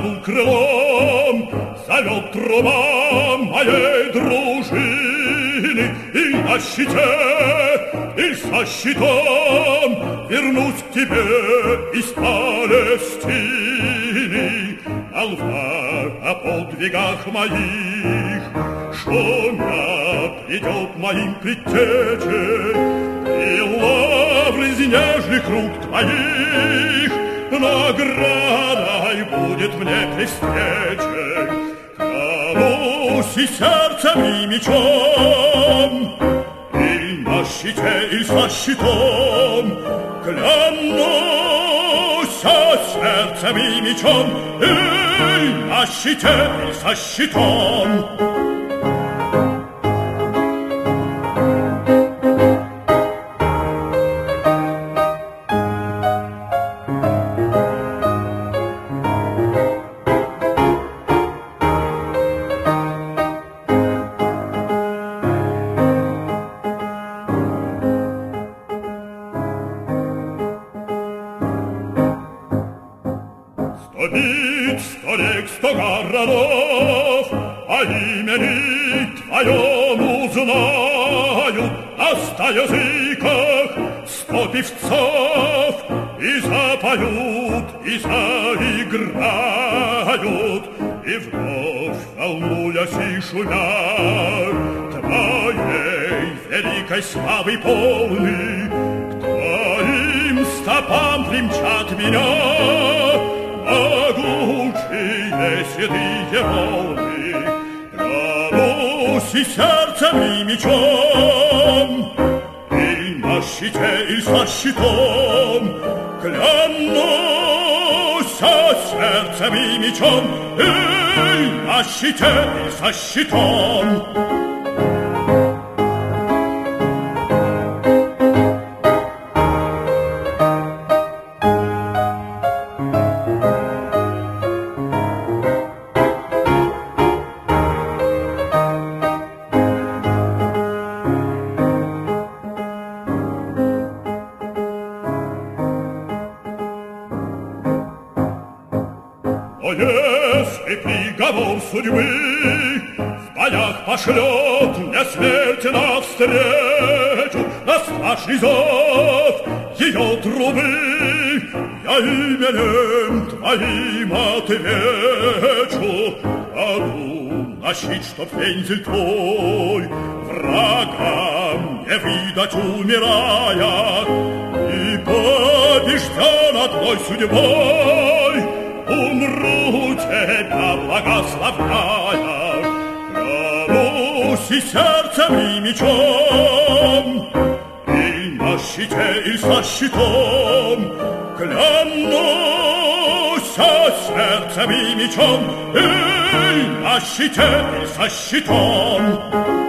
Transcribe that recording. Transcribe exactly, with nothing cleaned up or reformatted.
двум крылом зовет труба моей дружины, и на щите, и со щитом вернусь к тебе из Палестины. Молва о подвигах моих шумят, идет моим предтечей, и лавры из нежных рук твоих наградой будет мне при встрече. Клянусь и сердцем, и мечом, и на щите, и со щитом, клянусь сердцем и мечом, и на щите, и со щитом. Сто бит, сто рек, сто городов, а имени твоему знают, а ста языках сто певцов и запоют, и заиграют, и вновь, волнуясь и шумя, твоей великой славы полны, к твоим стопам примчат меня могучие седые волны. Клянусь и сердцем, и мечом, и на щите, и со щитом, клянусь сердцем и мечом, и на щите, и со щитом. Но если приговор судьбы в боях пошлет мне смерть навстречу, на страшный зов ее трубы я именем твоим отвечу. Аду на щит, чтоб вензель твой врагам не видать умирая, и побежден одной судьбой умру тебя благословляя. Клянусь и сердцем, и мечом, и на щите, и со щитом, клянусь сердцем и мечом, и на щите, и со щитом.